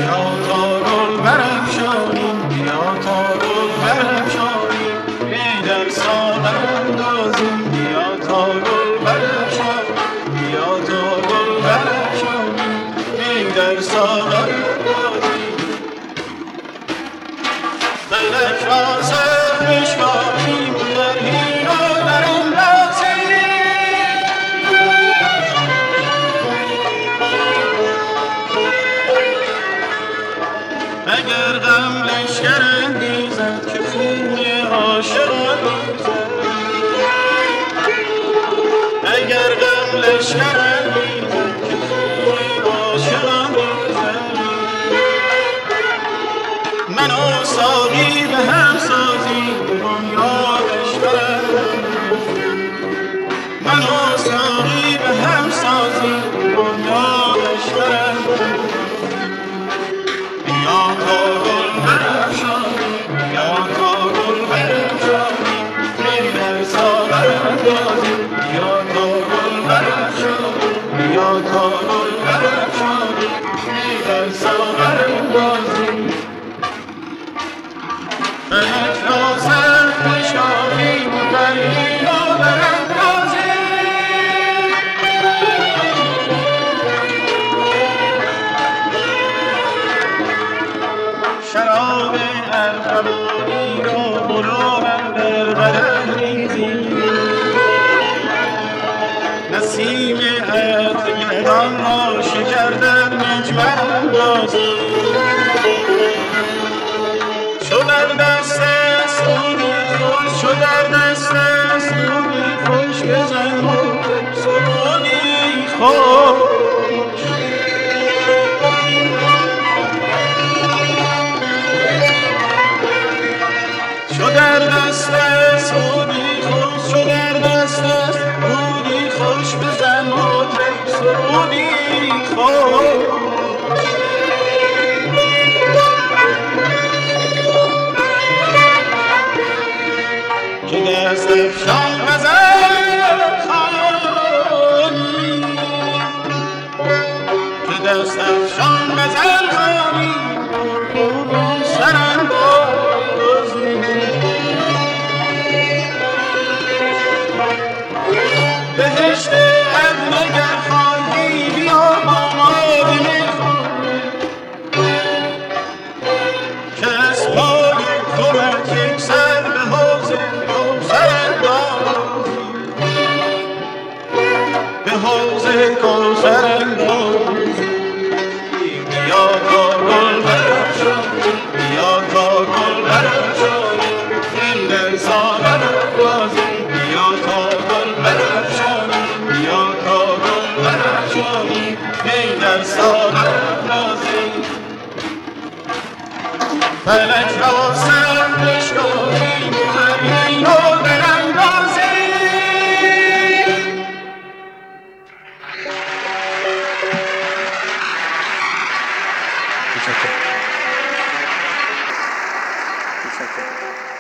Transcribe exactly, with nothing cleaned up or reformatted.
اگر غم لشکر انگیزد که خون عاشقان ریزد، اگر غم لشکر انگیزد که خون عاشقان ریزد، من و ساقی به هم سازیم بنیادش برم، من و ساقی به هم سازیم بنیادش برم. یا تا گل برافشانی، یا تا گل برافشانی، می در ساغر اندازی، یا تا گل برافشانی، یا تا گل برافشانی، می در ساغر اندازی. فلک را سر بشکافیم و پروینا براندازیم، شراب ارغوانی را غلام در قدح ریزیم، نسیم عطرگران را شکر در مجمر اندازیم. چو در دست سرودی خوش، چو در دست سرودی خوش بزن و سرودی خوش، چو در دست سرودی خوش، چو در دست سرودی خوش بزن و سرودی خوش. که دست افشان غزل خوانی، که دست افشان غزل خوانی، قربون سراندازی. بهشت عدن اگر خواهی بیا با ما بمیخوان، که از پای کمت یک سر به حوض کوثر اندازی، به حوض کوثر اندازی. بیا تا گل برافشانی، بیا تا گل برافشانی، این در ساغر اندازی، بیا تا گل برافشانی، بیا تا گل برافشانی، این در ساغر اندازی. فلک را سر بشکافیم و پروین و براندازیم. تشکر.